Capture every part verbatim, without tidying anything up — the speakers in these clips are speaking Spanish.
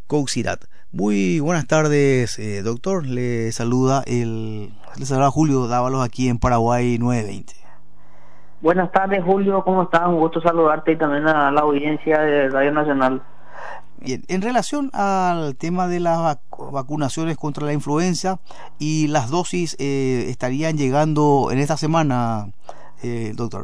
Coxidat. Muy buenas tardes, eh, doctor. Le saluda el le saluda Julio Dávalos aquí en Paraguay nueve veinte. Buenas tardes, Julio, ¿cómo estás? Un gusto saludarte y también a la audiencia de Radio Nacional. Bien, en relación al tema de las vac- vacunaciones contra la influenza y las dosis eh, estarían llegando en esta semana, eh, doctor.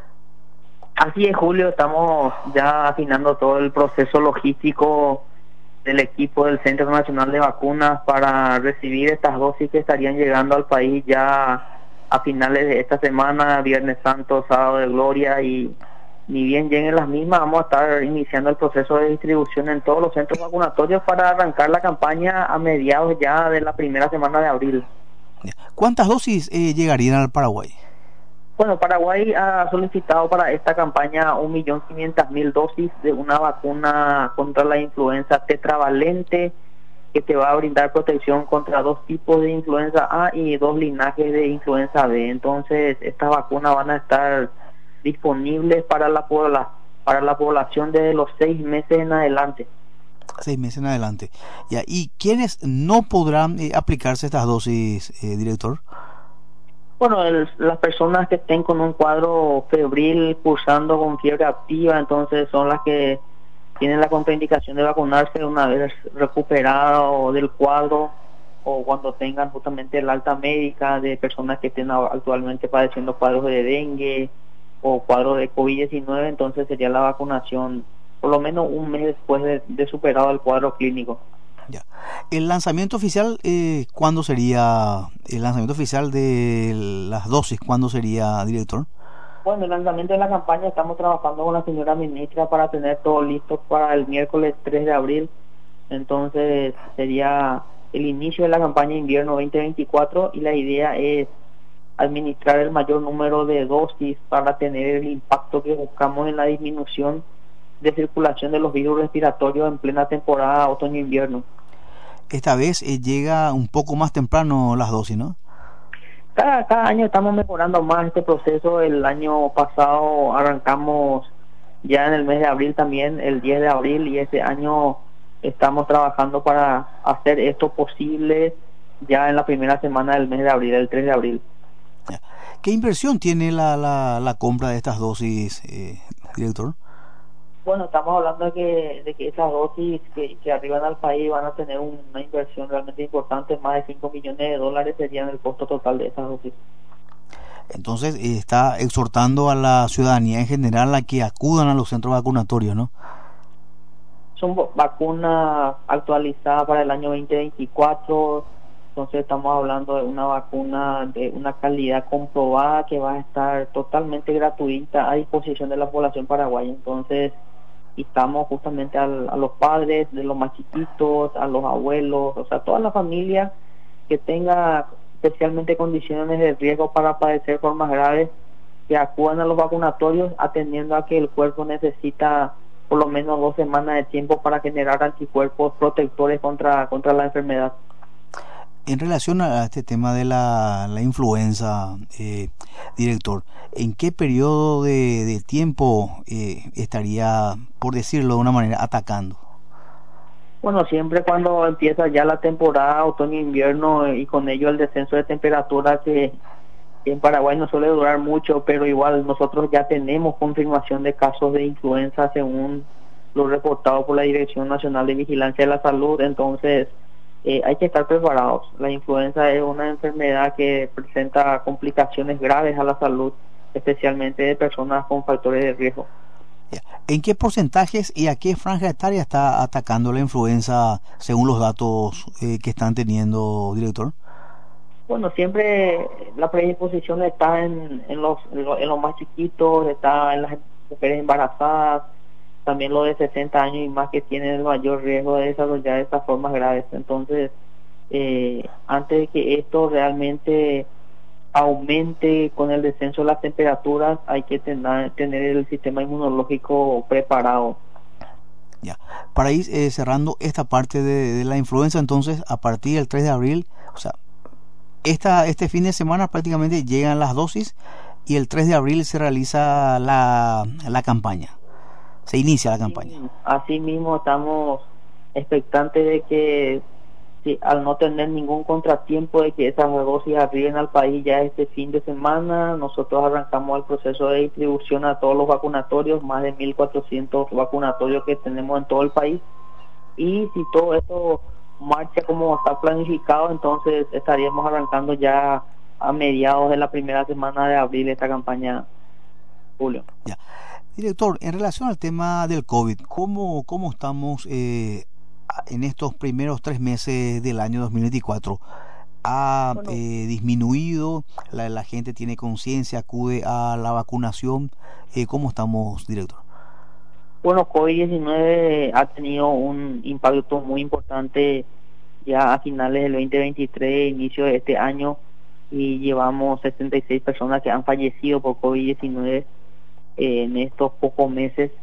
Así es, Julio, estamos ya afinando todo el proceso logístico del equipo del Centro Nacional de Vacunas para recibir estas dosis que estarían llegando al país ya a finales de esta semana, Viernes Santo, Sábado de Gloria, y ni bien lleguen las mismas, vamos a estar iniciando el proceso de distribución en todos los centros vacunatorios para arrancar la campaña a mediados ya de la primera semana de abril. ¿Cuántas dosis eh, llegarían al Paraguay? Bueno, Paraguay ha solicitado para esta campaña un millón quinientas mil dosis de una vacuna contra la influenza tetravalente que te va a brindar protección contra dos tipos de influenza A y dos linajes de influenza B. Entonces, estas vacunas van a estar disponibles para la pobla para la población desde los seis meses en adelante. Seis meses en adelante. Ya, ¿y quiénes no podrán eh, aplicarse estas dosis, eh, director? Bueno, el, las personas que estén con un cuadro febril, cursando con fiebre activa, entonces son las que tienen la contraindicación de vacunarse una vez recuperado del cuadro, o cuando tengan justamente el alta médica de personas que estén actualmente padeciendo cuadros de dengue o cuadros de COVID diecinueve, entonces sería la vacunación por lo menos un mes después de, de superado el cuadro clínico. Ya. El lanzamiento oficial, eh, ¿cuándo sería el lanzamiento oficial de las dosis? ¿Cuándo sería, director? Bueno, el lanzamiento de la campaña estamos trabajando con la señora ministra para tener todo listo para el miércoles tres de abril. Entonces sería el inicio de la campaña invierno veinte veinticuatro y la idea es administrar el mayor número de dosis para tener el impacto que buscamos en la disminución de circulación de los virus respiratorios en plena temporada otoño-invierno. Esta vez eh, llega un poco más temprano las dosis, ¿no? Cada, cada año estamos mejorando más este proceso. El año pasado arrancamos ya en el mes de abril también, el diez de abril, y este año estamos trabajando para hacer esto posible ya en la primera semana del mes de abril, el tres de abril. ¿Qué inversión tiene la, la, la compra de estas dosis, eh, director? Bueno, estamos hablando de que, de que esas dosis que, que arriban al país van a tener una inversión realmente importante, más de cinco millones de dólares serían el costo total de esas dosis. Entonces eh, está exhortando a la ciudadanía en general a que acudan a los centros vacunatorios, ¿no? Son vacunas actualizadas para el año veinte veinticuatro, entonces estamos hablando de una vacuna de una calidad comprobada que va a estar totalmente gratuita a disposición de la población paraguaya. Entonces, estamos justamente al, a los padres de los más chiquitos, a los abuelos, o sea, toda la familia que tenga especialmente condiciones de riesgo para padecer formas graves, que acudan a los vacunatorios, atendiendo a que el cuerpo necesita por lo menos dos semanas de tiempo para generar anticuerpos protectores contra, contra la enfermedad. En relación a este tema de la, la influenza, eh, director, ¿en qué periodo de, de tiempo eh, estaría, por decirlo de una manera, atacando? Bueno, siempre cuando empieza ya la temporada otoño-invierno y con ello el descenso de temperatura que en Paraguay no suele durar mucho, pero igual nosotros ya tenemos confirmación de casos de influenza según lo reportado por la Dirección Nacional de Vigilancia de la Salud. Entonces eh, hay que estar preparados. La influenza es una enfermedad que presenta complicaciones graves a la salud, especialmente de personas con factores de riesgo. ¿En qué porcentajes y a qué franja etaria está atacando la influenza según los datos eh, que están teniendo, director? Bueno, siempre la predisposición está en, en, los, en, los, en los más chiquitos, está en las mujeres embarazadas, también los de sesenta años y más que tienen el mayor riesgo de desarrollar estas formas graves. Entonces, eh, antes de que esto realmente aumente con el descenso de las temperaturas, hay que tener, tener el sistema inmunológico preparado. Ya, para ir eh, cerrando esta parte de, de la influenza, entonces, a partir del tres de abril, o sea, esta este fin de semana prácticamente llegan las dosis y el tres de abril se realiza la, la campaña, se inicia la campaña. Así mismo estamos expectantes de que si, al no tener ningún contratiempo de que esas dosis arriben al país ya este fin de semana, nosotros arrancamos el proceso de distribución a todos los vacunatorios, más de mil cuatrocientos vacunatorios que tenemos en todo el país, y si todo esto marcha como está planificado, entonces estaríamos arrancando ya a mediados de la primera semana de abril esta campaña, Julio. Ya. Director, en relación al tema del COVID, ¿cómo, cómo estamos eh, en estos primeros tres meses del año dos mil veinticuatro? ¿Ha Bueno, eh, disminuido? La, ¿La gente tiene conciencia, acude a la vacunación? Eh, ¿Cómo estamos, director? Bueno, COVID diecinueve ha tenido un impacto muy importante ya a finales del veinte veintitrés, inicio de este año, y llevamos setenta y seis personas que han fallecido por COVID diecinueve eh, en estos pocos meses,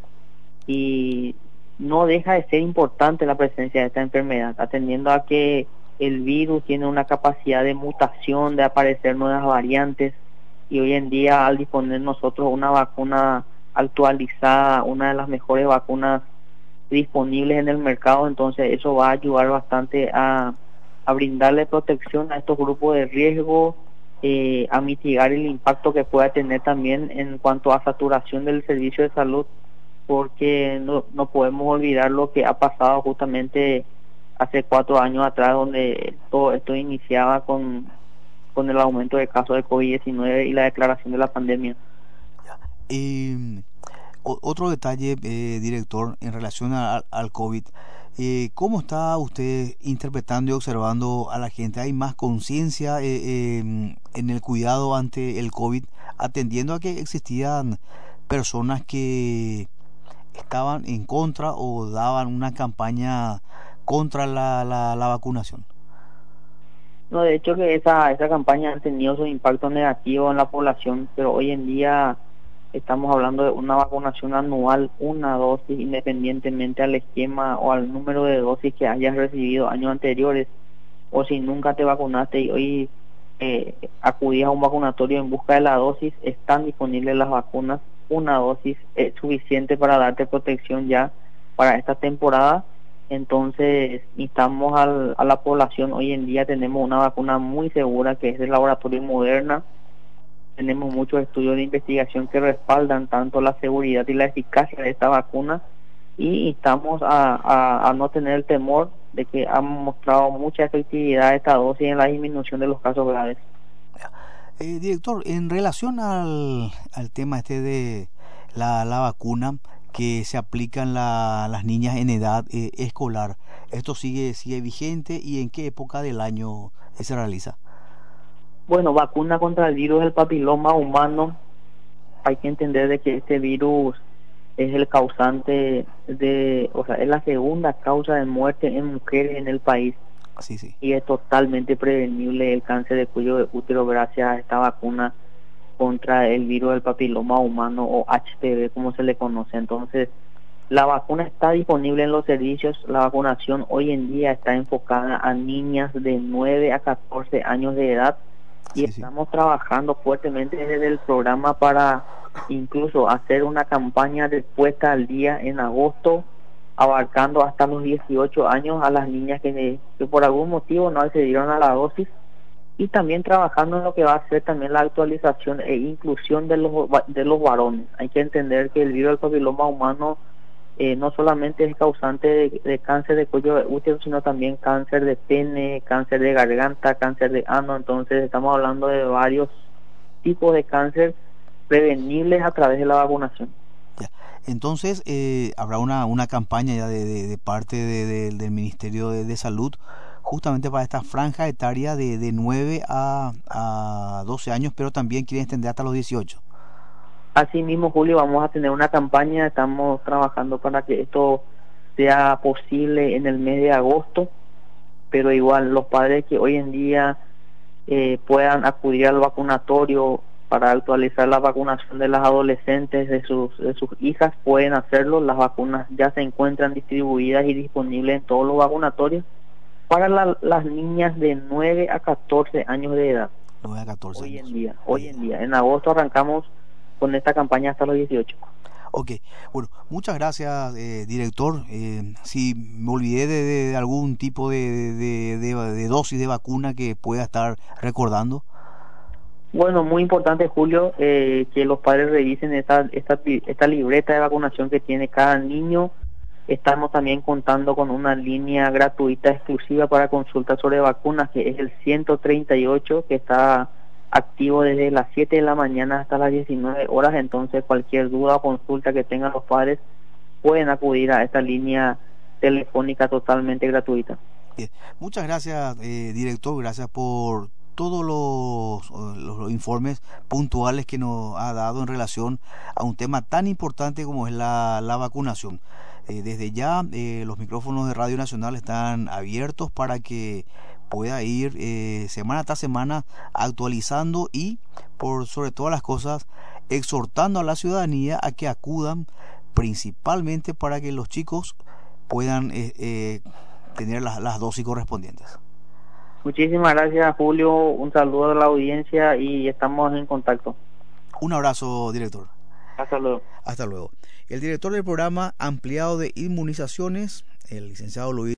y no deja de ser importante la presencia de esta enfermedad, atendiendo a que el virus tiene una capacidad de mutación, de aparecer nuevas variantes, y hoy en día al disponer nosotros una vacuna actualizada, una de las mejores vacunas disponibles en el mercado, entonces eso va a ayudar bastante a, a brindarle protección a estos grupos de riesgo, eh, a mitigar el impacto que pueda tener también en cuanto a saturación del servicio de salud, porque no, no podemos olvidar lo que ha pasado justamente hace cuatro años atrás, donde todo esto iniciaba con, con el aumento de casos de COVID diecinueve y la declaración de la pandemia. Eh, otro detalle, eh, director, en relación a, al COVID, eh, ¿cómo está usted interpretando y observando a la gente? ¿Hay más conciencia eh, eh, en el cuidado ante el COVID, atendiendo a que existían personas que estaban en contra o daban una campaña contra la, la, la vacunación? No, de hecho que esa, esa campaña ha tenido su impacto negativo en la población, pero hoy en día estamos hablando de una vacunación anual, una dosis, independientemente al esquema o al número de dosis que hayas recibido años anteriores, o si nunca te vacunaste y hoy eh, acudías a un vacunatorio en busca de la dosis, están disponibles las vacunas. Una dosis es suficiente para darte protección ya para esta temporada. Entonces instamos al, a la población. Hoy en día tenemos una vacuna muy segura que es del laboratorio Moderna. Tenemos muchos estudios de investigación que respaldan tanto la seguridad y la eficacia de esta vacuna, y instamos a, a, a no tener el temor de que han mostrado mucha efectividad esta dosis en la disminución de los casos graves. Eh, director, en relación al, al tema este de la, la vacuna que se aplican la, las niñas en edad eh, escolar, ¿esto sigue sigue vigente y en qué época del año se realiza? Bueno, vacuna contra el virus del papiloma humano. Hay que entender de que este virus es el causante de, o sea, es la segunda causa de muerte en mujeres en el país. Sí, sí. Y es totalmente prevenible el cáncer de cuello de útero gracias a esta vacuna contra el virus del papiloma humano, o H P V como se le conoce. Entonces, la vacuna está disponible en los servicios. La vacunación hoy en día está enfocada a niñas de nueve a catorce años de edad. Y sí, estamos sí. trabajando fuertemente desde el programa para incluso hacer una campaña de puesta al día en agosto, abarcando hasta los dieciocho años a las niñas que, que por algún motivo no accedieron a la dosis, y también trabajando en lo que va a ser también la actualización e inclusión de los de los varones. Hay que entender que el virus del papiloma humano Eh, no solamente es causante de, de cáncer de cuello de útero, sino también cáncer de pene, cáncer de garganta, cáncer de ano. Entonces estamos hablando de varios tipos de cáncer prevenibles a través de la vacunación. Ya. Entonces eh, habrá una, una campaña ya de, de, de parte de, de, del Ministerio de, de Salud justamente para esta franja etaria de, de nueve a, a doce años, pero también quieren extender hasta los dieciocho. Así mismo, Julio, vamos a tener una campaña. Estamos trabajando para que esto sea posible en el mes de agosto, pero igual los padres que hoy en día eh, puedan acudir al vacunatorio para actualizar la vacunación de las adolescentes, de sus, de sus hijas, pueden hacerlo. Las vacunas ya se encuentran distribuidas y disponibles en todos los vacunatorios para la, las niñas de nueve a catorce años de edad. nueve a catorce hoy años. en día, hoy en día. En agosto arrancamos con esta campaña hasta los dieciocho. Ok, bueno, muchas gracias, eh, director. Eh, si me olvidé de, de- de algún tipo de, de, de- de dosis de vacuna que pueda estar recordando. Bueno, muy importante, Julio, eh, que los padres revisen esta, esta, esta libreta de vacunación que tiene cada niño. Estamos también contando con una línea gratuita exclusiva para consultas sobre vacunas, que es el ciento treinta y ocho, que está activo desde las siete de la mañana hasta las diecinueve horas. Entonces, cualquier duda o consulta que tengan los padres pueden acudir a esta línea telefónica totalmente gratuita. Bien, muchas gracias, eh, director. Gracias por todos los, los, los informes puntuales que nos ha dado en relación a un tema tan importante como es la, la vacunación. Eh, desde ya, eh, los micrófonos de Radio Nacional están abiertos para que pueda ir eh, semana tras semana actualizando y, por sobre todas las cosas, exhortando a la ciudadanía a que acudan, principalmente para que los chicos puedan eh, eh, tener las, las dosis correspondientes. Muchísimas gracias, Julio. Un saludo a la audiencia y estamos en contacto. Un abrazo, director. Hasta luego. Hasta luego. El director del programa ampliado de inmunizaciones, el licenciado Luis